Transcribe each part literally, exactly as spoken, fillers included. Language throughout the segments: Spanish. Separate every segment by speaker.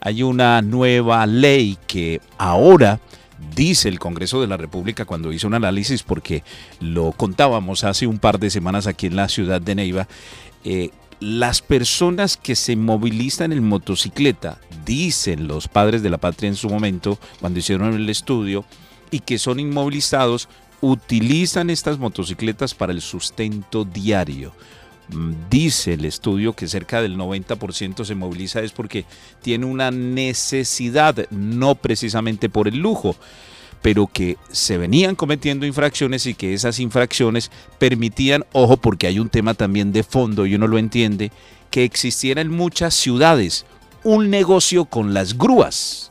Speaker 1: hay una nueva ley que ahora dice el Congreso de la República cuando hizo un análisis, porque lo contábamos hace un par de semanas aquí en la ciudad de Neiva, eh, las personas que se movilizan en motocicleta, dicen los padres de la patria en su momento, cuando hicieron el estudio, y que son inmovilizados, utilizan estas motocicletas para el sustento diario. Dice el estudio que cerca del noventa por ciento se moviliza es porque tiene una necesidad, no precisamente por el lujo, pero que se venían cometiendo infracciones y que esas infracciones permitían, ojo, porque hay un tema también de fondo y uno lo entiende, que existiera en muchas ciudades un negocio con las grúas.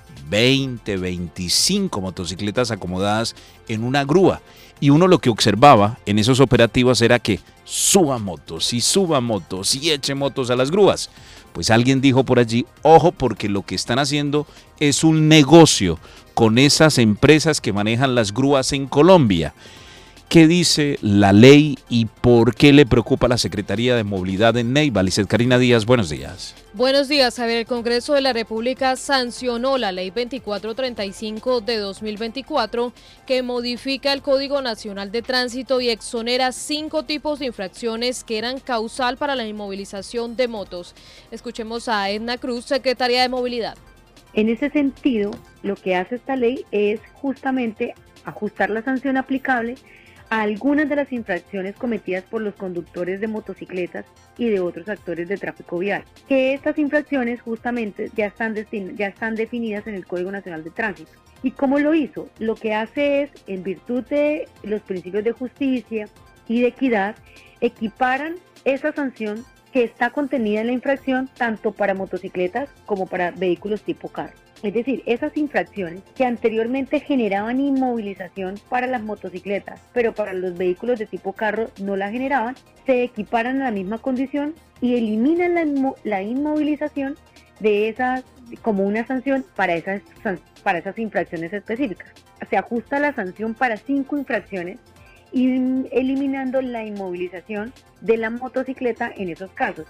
Speaker 1: veinte, veinticinco motocicletas acomodadas en una grúa. Y uno lo que observaba en esos operativos era que suba motos y suba motos y eche motos a las grúas. Pues alguien dijo por allí, ojo, porque lo que están haciendo es un negocio con esas empresas que manejan las grúas en Colombia. ¿Qué dice la ley y por qué le preocupa a la Secretaría de Movilidad en Neiva? Lizeth Karina Díaz, buenos días.
Speaker 2: Buenos días, Javier. El Congreso de la República sancionó la Ley veinticuatro treinta y cinco de dos mil veinticuatro, que modifica el Código Nacional de Tránsito y exonera cinco tipos de infracciones que eran causal para la inmovilización de motos. Escuchemos a Edna Cruz, secretaria de Movilidad.
Speaker 3: En ese sentido, lo que hace esta ley es justamente ajustar la sanción aplicable a algunas de las infracciones cometidas por los conductores de motocicletas y de otros actores de tráfico vial, que estas infracciones justamente ya están, destin- ya están definidas en el Código Nacional de Tránsito. ¿Y cómo lo hizo? Lo que hace es, en virtud de los principios de justicia y de equidad, equiparan esa sanción que está contenida en la infracción tanto para motocicletas como para vehículos tipo carro. Es decir, esas infracciones que anteriormente generaban inmovilización para las motocicletas, pero para los vehículos de tipo carro no la generaban, se equiparan a la misma condición y eliminan la, inmo- la inmovilización de esas como una sanción para esas, para esas infracciones específicas. Se ajusta la sanción para cinco infracciones y eliminando la inmovilización de la motocicleta en esos casos.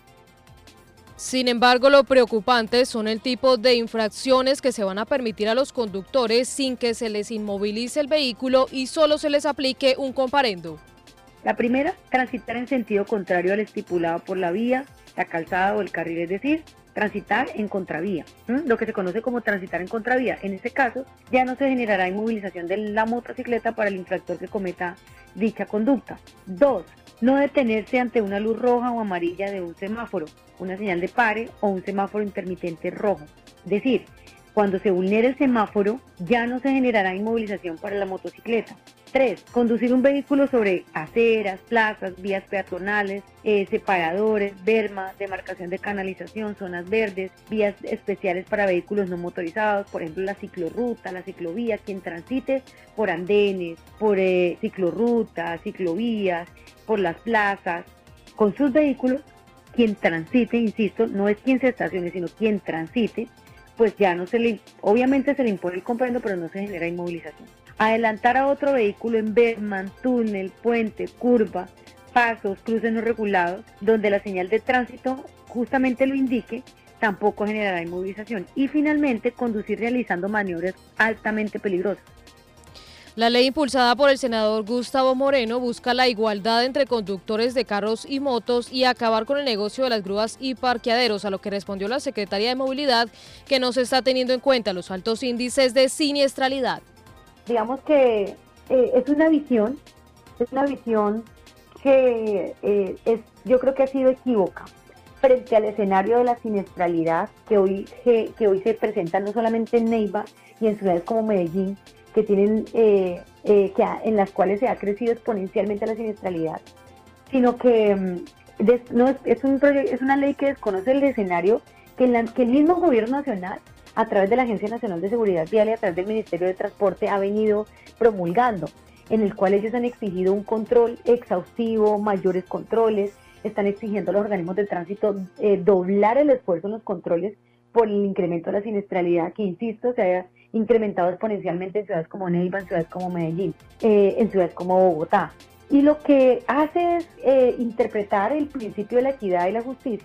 Speaker 2: Sin embargo, lo preocupante son el tipo de infracciones que se van a permitir a los conductores sin que se les inmovilice el vehículo y solo se les aplique un comparendo.
Speaker 3: La primera, transitar en sentido contrario al estipulado por la vía, la calzada o el carril, es decir, transitar en contravía, ¿m? Lo que se conoce como transitar en contravía. En este caso, ya no se generará inmovilización de la motocicleta para el infractor que cometa dicha conducta. Dos, no detenerse ante una luz roja o amarilla de un semáforo, una señal de pare o un semáforo intermitente rojo. Es decir, cuando se vulnere el semáforo, ya no se generará inmovilización para la motocicleta. Tres, conducir un vehículo sobre aceras, plazas, vías peatonales, eh, separadores, bermas, demarcación de canalización, zonas verdes, vías especiales para vehículos no motorizados, por ejemplo la ciclorruta, la ciclovía, quien transite por andenes, por eh, ciclorrutas, ciclovías, por las plazas, con sus vehículos, quien transite, insisto, no es quien se estacione, sino quien transite, pues ya no se le, obviamente se le impone el comparendo, pero no se genera inmovilización. Adelantar a otro vehículo en berman, túnel, puente, curva, pasos, cruces no regulados, donde la señal de tránsito justamente lo indique, tampoco generará inmovilización. Y finalmente, conducir realizando maniobras altamente peligrosas.
Speaker 2: La ley impulsada por el senador Gustavo Moreno busca la igualdad entre conductores de carros y motos y acabar con el negocio de las grúas y parqueaderos, a lo que respondió la Secretaría de Movilidad que no se está teniendo en cuenta los altos índices de siniestralidad.
Speaker 3: Digamos que eh, es una visión, es una visión que eh, es, yo creo que ha sido equívoca frente al escenario de la siniestralidad que hoy, que, que hoy se presenta no solamente en Neiva y en ciudades como Medellín, que tienen eh, eh, que ha, en las cuales se ha crecido exponencialmente la siniestralidad, sino que mm, des, no es, es, un es una ley que desconoce el escenario que, la, que el mismo gobierno nacional, a través de la Agencia Nacional de Seguridad Vial y a través del Ministerio de Transporte, ha venido promulgando, en el cual ellos han exigido un control exhaustivo, mayores controles, están exigiendo a los organismos de tránsito eh, doblar el esfuerzo en los controles por el incremento de la siniestralidad, que insisto, se haya incrementado exponencialmente en ciudades como Neiva, en ciudades como Medellín, eh, en ciudades como Bogotá. Y lo que hace es eh, interpretar el principio de la equidad y la justicia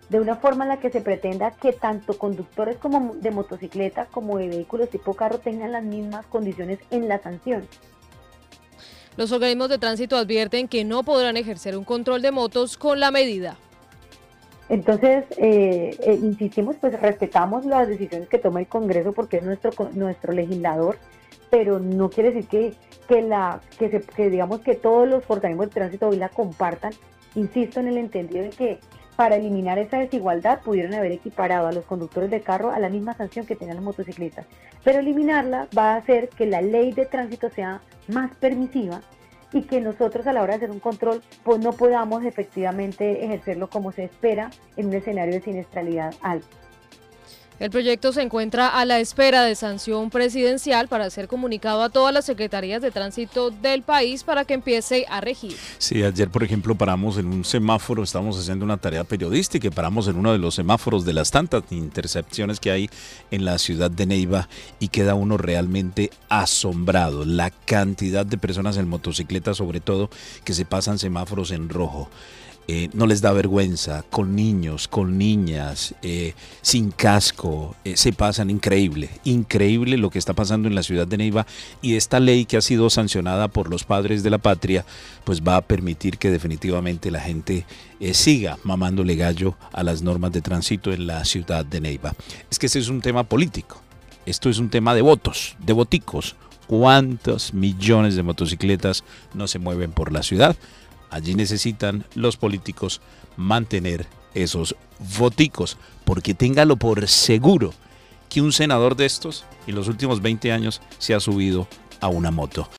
Speaker 3: de una forma en la que se pretenda que tanto conductores como de motocicleta como de vehículos tipo carro tengan las mismas condiciones en la sanción.
Speaker 2: Los organismos de tránsito advierten que no podrán ejercer un control de motos con la medida.
Speaker 3: Entonces, eh, eh, insistimos, pues respetamos las decisiones que toma el Congreso porque es nuestro nuestro legislador, pero no quiere decir que que la que, se, que digamos que todos los organismos de tránsito hoy la compartan. Insisto en el entendido de que para eliminar esa desigualdad pudieron haber equiparado a los conductores de carro a la misma sanción que tenían los motociclistas, pero eliminarla va a hacer que la ley de tránsito sea más permisiva y que nosotros a la hora de hacer un control pues no podamos efectivamente ejercerlo como se espera en un escenario de siniestralidad alto.
Speaker 2: El proyecto se encuentra a la espera de sanción presidencial para ser comunicado a todas las secretarías de tránsito del país para que empiece a regir.
Speaker 1: Sí, ayer por ejemplo paramos en un semáforo, estábamos haciendo una tarea periodística y paramos en uno de los semáforos de las tantas intercepciones que hay en la ciudad de Neiva y queda uno realmente asombrado. La cantidad de personas en motocicleta sobre todo que se pasan semáforos en rojo. Eh, no les da vergüenza, con niños, con niñas, eh, sin casco, eh, se pasan increíble, increíble lo que está pasando en la ciudad de Neiva y esta ley que ha sido sancionada por los padres de la patria, pues va a permitir que definitivamente la gente eh, siga mamándole gallo a las normas de tránsito en la ciudad de Neiva. Es que ese es un tema político, esto es un tema de votos, de voticos. ¿Cuántos millones de motocicletas no se mueven por la ciudad? Allí necesitan los políticos mantener esos voticos, porque téngalo por seguro que un senador de estos en los últimos veinte años se ha subido a una moto.